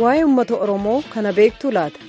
waa'ee uummata Oromoo kana beektu laata?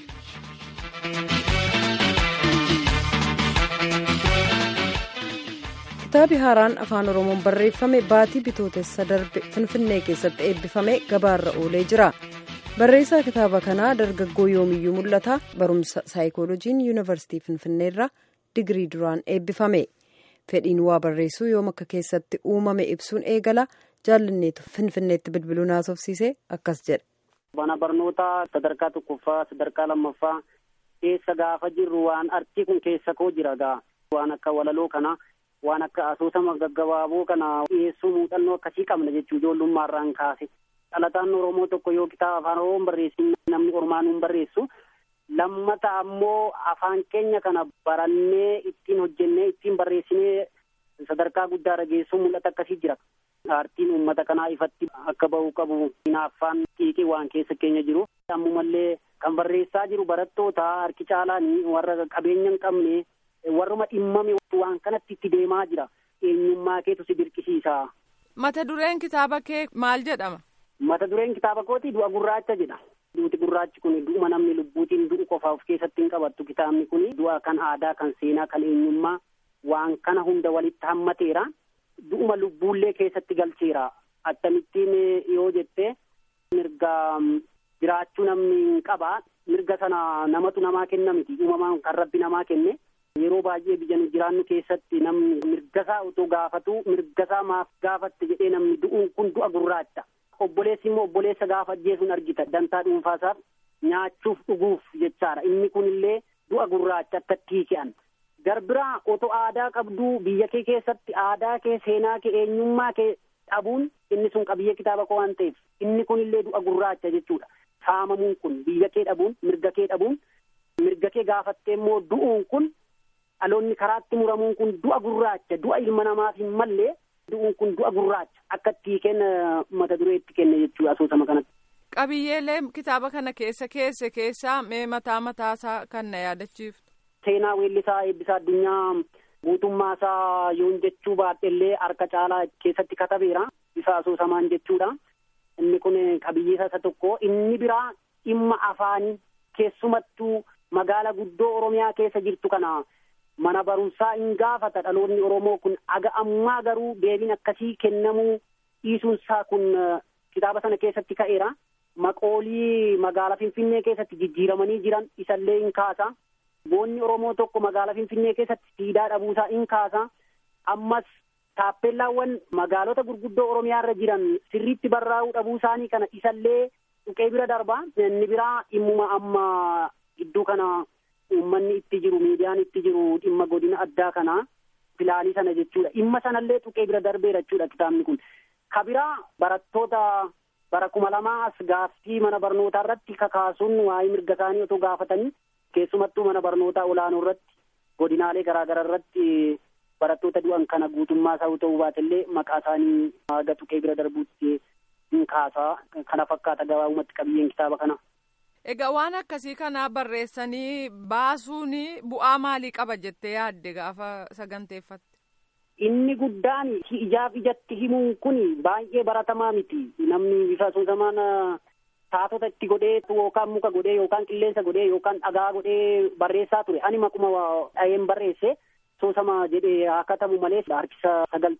Kitaabi haaraan afaan Oromoon barreeffame baatii bitootessa darbe Finfinnee keessatti eebbifame gabaarra oolee jira. Barreessaa kitaaba kanaa dargaggoo Yoomiyyuu Mul'ataa barumsa saayikooloojiin yuunivarsiitii Finfinneerraa digirii duraan eebbifame. Fedhiin waa barreessuu yoom akka keessatti uumame ibsuun eegala. Jaalanneetu Finfinneetti bilbiluun haasofsiise akkas jedha. Mana barnootaa sadarkaa tokkoffaa sadarkaa lammaffaa keessa gaafa jirru waan artii kun keessa koo jira gaa waan akka walaloo kana waan akka asoosama gaggabaaboo kana dhiyeessuu muuxannoo akkasii qabna jechuu ijoollummaarraan kaase. Dhalataan Oromoo tokko yoo kitaaba afaan Oromoon barreessin namni ormaanuun barreessu lammata ammoo afaan keenya kana barannee ittiin hojjennee ittiin barreessinee sadarkaa guddaarra geessuu mul'ata akkasii jira. Aartiin uummata kanaa ifatti akka bahuu qabu hinaaffaan xiiqii waan keessa keenya jiru. Ammumallee kan barreessaa jiru barattoota harki caalaan warra qabeenya hin qabne warruma dhimmame waan kanatti itti deemaa jira. Eenyummaa keetu si dirqisiisa. Mata dureen kitaaba kee maal jedhama? Mata dureen kitaaba kooti du'a gurraacha jedha. Duuti gurraachi kun du'uma namni lubbuutiin du'u qofa of keessatti hin qabattu. Kitaabni kun du'a kan aadaa, kan seenaa, kan eenyummaa waan kana hunda walitti hammateera. Du'uma lubbuullee keessatti galcheera. Akkamittiin yoo jette mirga jiraachuu namni qaba. Mirga sana namatu namaa kenna miti. Uumamaan kan rabbi namaa kenne. Yeroo baay'ee biyya nu jiraannu keessatti namni mirgasaa otoo gaafatu mirgasaa maaf gaafatte jedhee namni du'uun kun du'a gurraacha. Obboleessi immoo obboleessa gaafa ajjeesuun argita. Dantaa dhuunfaasaaf nyaachuuf dhuguuf jechaadha. Inni kunillee du'a gurraacha akka tiiki'an. Garbiraa otoo aadaa qabduu biyya kee keessatti aadaa kee, seenaa kee, eenyummaa kee dhabuun inni sun qabiyyee kitaaba koo waan ta'eef inni kunillee du'a gurraacha jechuudha. Saamamuun kun biyya kee dhabuun, mirga kee dhabuun, mirga kee gaafattee immoo du'uun kun dhaloonni karaatti muramuun kun du'a gurraacha, du'a ilma namaaf hin mallee du'uun kun du'a gurraacha akka itti mata dureetti kenne jechuudha asoosama kanatti. Qabiyyeelee kitaaba kana keessaa mee mataasaa kan na yaadachiiftu? Seenaa weellisaa Eebbisaa Addunyaa guutummaasaa yoon jechuu baadhellee harka caalaa keessatti katabeera. Bifa asoosamaan jechuudha. Inni kun qabiyyee isa tokko. Inni biraa dhimma afaanii keessumattuu magaala guddoo Oromiyaa keessa jirtu kana mana barumsaa hin gaafata. Dhaloonni Oromoo kun aga ammaa garuu deebiin akkasii kennamuu dhiisuunsaa kun kitaaba sana keessatti ka'eera. Maqoolii magaalaa Finfinnee keessatti jijjiiramanii jiran isallee hin kaasa. Boonni Oromoo tokko magaalaa Finfinnee keessatti siidaa dhabuusaa hin kaasa. Ammas taappeellaawwan magaalota gurguddoo Oromiyaa irra jiran sirriitti barraa'uu dhabuu isaanii kana isallee tuqee bira darba. Inni biraa dhimmuma amma gidduu kana uummanni itti jiru, miidiyaan itti jiru dhimma godina addaa kana filaalii sana jechuudha. Dhimma sanallee tuqee bira darbeera jechuudha kitaabni kun. Kabiraa barattoota bara 2000 gaaffii mana barnootaa irratti kakaasuun waa'ee mirga isaanii otoo gaafatanii keessumattuu mana barnootaa olaanoo irratti godinaalee garaagaraa irratti barattoota du'an kana guutummaa isaa ta'uu baatellee maqaa isaanii haga tuqee bira darbuutti hin kaasaa. Kana fakkaata gabaabumatti qabiyyeen kitaaba kana. Egaa waan akkasii kana barreessanii baasuun bu'aa maalii qaba jettee yaadde gaafa saganteeffatte? Inni guddaan ijaaf ijatti himuun kun baay'ee baratamaa miti. Namni bifa asoosamaan taatota itti godhee yookaan muka godhee yookaan qilleensa godhee yookaan dhagaa godhee barreessaa ture. Ani makuma dhaheen barreesse asoosama jedhee haa katamu malee harkisa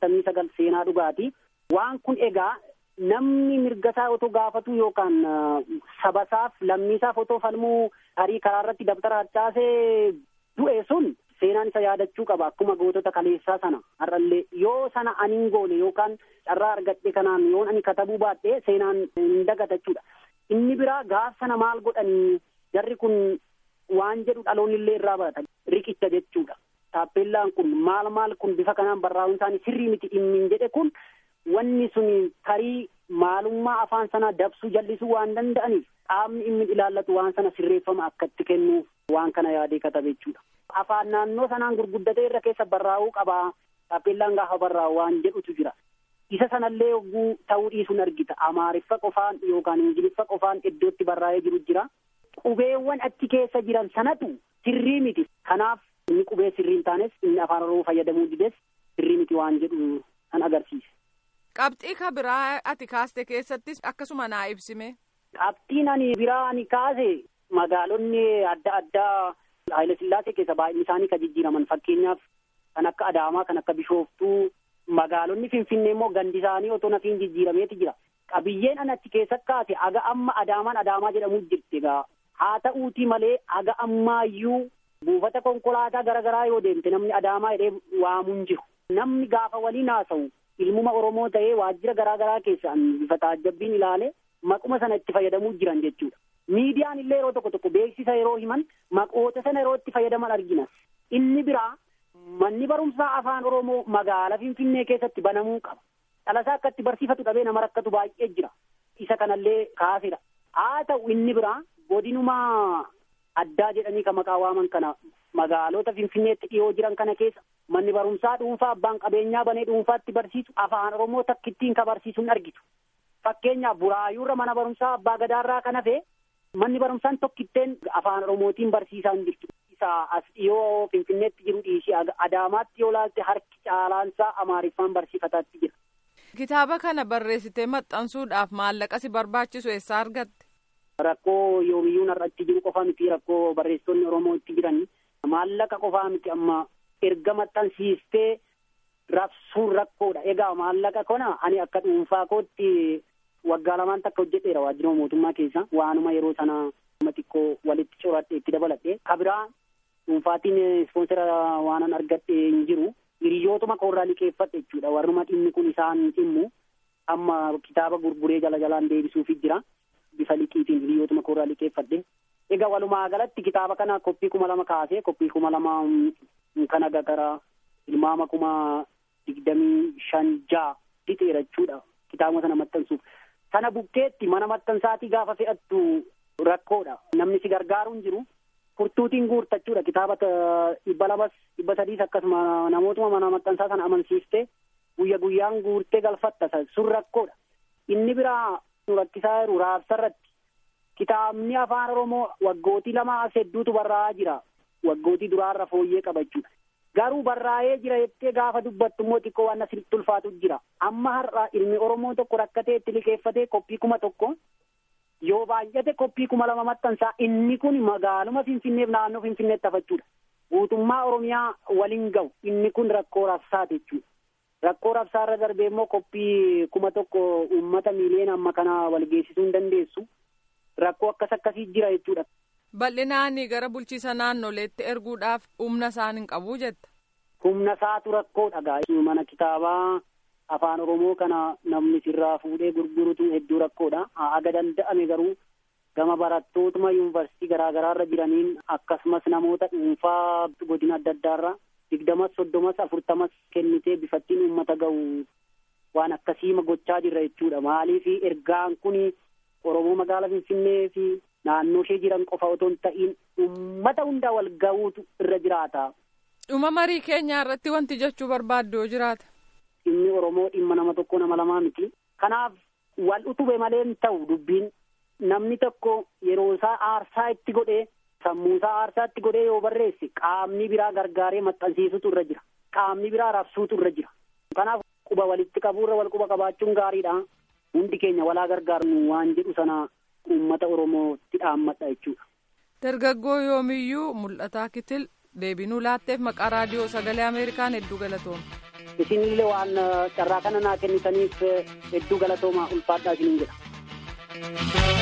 99 seenaa dhugaati. Waan kun egaa namni mirgasaa otoo gaafatu yookaan sabasaaf lammiisaaf otoo falmuu tarii karaa irratti dabtara harcaasee du'e sun seenaan isa yaadachuu qaba. Akkuma gootota kaleessaa sana har'allee yoo sana ani hin goone yookaan carraa argadhe kanaan yoon ani katabuu baadhee seenaan hin dagatachuudha. Inni biraa gaaf sana maal godhanii jarri kun waan jedhu dhaloonni illee irraa barata riqicha jechuudha. Taappeellaan kun maal kun bifa kanaan barraa'uun isaanii sirrii miti dhimmiin jedhe kun wanni sun tarii maalummaa afaan sanaa dabsuu jallisuu waan danda'aniif qaamni inni ilaallatu waan sana sirreeffama akka itti kennuuf waan kana yaadee katabe jechuudha. Afaan naannoo sanaan gurguddatee irra keessa barraa'uu qabaa. Taappeellaan gaafa barraa'u waan jedhutu jira. Isa sanallee yogguu ta'uu dhiisuun argita. Amaariffa qofaan yookaan Ingiliffa qofaan iddootti barraa'ee jiru jira. Qubeewwan achi keessa jiran sanatu sirrii miti. Kanaaf inni qubee sirrii hin taanes inni afaan Oromoo fayyadamuu dides sirrii miti waan jedhu kan agarsiise. Qabxii ka biraa ati kaaste keessattis akkasuma naa ibsime. Qabxiin ani biraa ani kaase magaalonni adda addaa Haayile Sillaasee keessa baay'inni isaanii kan jijjiiraman fakkeenyaaf kan akka Adaamaa kan akka Bishooftuu magaalonni Finfinnee immoo gandi isaanii otoo nafiin jijjiirameeti jira. Qabiyyeen ani achi keessa kaase aga amma Adaamaa jedhamu jirti egaa haa ta'uutii malee aga ammaayyuu buufata konkolaataa garaagaraa yoo deemte namni Adaamaa jedhee waamuun jiru. Namni gaafa waliin haasa'u ilmuma Oromoo ta'ee waajjira garaagaraa keessaan bifa taajjabbiin ilaale maquma sana itti fayyadamuu jiran jechuudha. Miidiyaan illee yeroo tokko beeksisa yeroo himan maqoota sana yeroo itti fayyadaman argina. Inni biraa manni barumsaa afaan Oromoo magaalaa Finfinnee keessatti banamuu qaba. Dhalasaa akka itti barsiifatu dhabee nama rakkatu baay'ee jira. Isa kanallee kaasedha. Haa ta'u inni biraa godinuma addaa jedhanii kan maqaa waaman kana magaalota Finfinneetti dhiyoo jiran kana keessa manni barumsaa dhuunfaa abbaan qabeenyaa banee dhuunfaatti barsiisu afaan Oromoo takkittiin ka barsiisu hin argitu. Fakkeenyaaf Buraayyuurra mana barumsaa abbaa gadaarraa kan hafe manni barumsaan tokkitteen afaan Oromootiin barsiisaa hin jirtu. Isa as dhiyoo Finfinneetti jiru dhiisii Adaamaatti yoo laalte harki caalaansaa Amaariffaan barsiifataatti jira. Kitaaba kana barreessitee maxxansuudhaaf maallaqa si barbaachisu eessaa argatte? Rakkoo yoomiyyuu narratti jiru qofa miti rakkoo barreessitoonni Oromoo itti jiran maallaqa qofaa miti amma erga maxxansiistee rabsuun rakkoodha. Egaa maallaqa kana ani akka dhuunfaa kootti waggaa lamaan takka hojjedheera waajjira mootummaa keessa waanuma yeroo sana xiqqoo walitti coradhe itti dabaladhe kabiraa dhuunfaatiin ispoonsera waanan argadhe hin jiru hiriyootuma koorraa liqeeffadhe jechuudha warruma dhimmi kun isaan dhimmu amma kitaaba gurguree jalaan deebisuufi jira bifa liqiitiin hiriyootuma koorraa liqeeffadhe. Egaa walumaa galatti kitaaba kana koppii 2,000 kaasee koppii 2,000 kana gara ilmaama 25,000 fixeera jechuudha kitaaba sana maxxansuuf. Sana bukkeetti mana maxxansaatii gaafa fe'attu rakkoodha. Namni si gargaaru hin jiru. Furtuutiin guurtachuudha. Kitaaba 200, 300 akkasuma namootuma mana maxxansaa sana amansiiftee guyyaan guurtee galfatta sun rakkoodha. Inni biraa nu rakkisaa jiru raabsarratti kitaabni afaan Oromoo waggootii 2 hedduutu barraa'aa jira. Waggootii duraarra fooyyee qaba jechuudha. Garuu barraa'ee jira jettee gaafa dubbattu immoo xiqqoo waan asirratti ulfaatu jira. Amma har'a ilmi Oromoo tokko rakkatee itti liqeeffatee koppii 1,000 yoo baay'ate koppii 2,000 maxxansaa inni kun magaaluma Finfinneef naannoo Finfinneetti hafachuudha. Guutummaa Oromiyaa waliin ga'u inni kun rakkoo rabsaati jechuudha. Rakkoo rabsaarra darbee immoo koppii 1,000 uummata miiliyoona amma kana wal geessisuu hin dandeessu. Rakkoo akkasii jira jechuudha. Bal'inaan gara bulchiisa naannoleetti erguudhaaf humna isaan hin qabu jetta. Humna isaatu rakkoodha gaa. Mana kitaabaa afaan Oromoo kana namni sirraa fuudhee gurgurutu hedduu rakkoodha. Aga danda'ame garuu gama barattootuma yuunivarsiitii garaagaraarra jiraniin akkasumas namoota dhuunfaa godina adda addaarra 20, 30, 40 kennitee bifattiin uummata ga'u waan akkasii gochaa jirra jechuudha. Maaliif ergaan kun Oromoo magaalaa Finfinnee fi naannoo ishee jiran qofa otoo hin ta'iin uummata hundaa wal ga'uutu irra jiraata. Dhuma marii keenyaa irratti wanti jechuu barbaaddu yoo jiraata. Dhimmi Oromoo dhimma nama tokko nama lamaa miti. Kanaaf wal utube malee hin ta'u dubbiin namni tokko yeroo isaa aarsaa itti godhee sammuu isaa aarsaa itti godhee yoo barreesse qaamni biraa gargaaree maxxansiisutu irra jira. Qaamni biraa rabsuutu irra jira. Kanaaf quba walitti qabuurra wal quba qabaachuun gaariidha. Hundi keenya walaa gargaarnu waan jedhu sana uummata Oromootti dhaammadha jechuudha. Dargaggoo Yoomiyyuu Mul'ataa Kitil deebinuu laatteef maqaa raadiyoo sagalee Ameerikaan hedduu galatooma. Isinillee waan carraa kana naa kennitaniif hedduu galatooma ulfaadhaa isiniin jedha.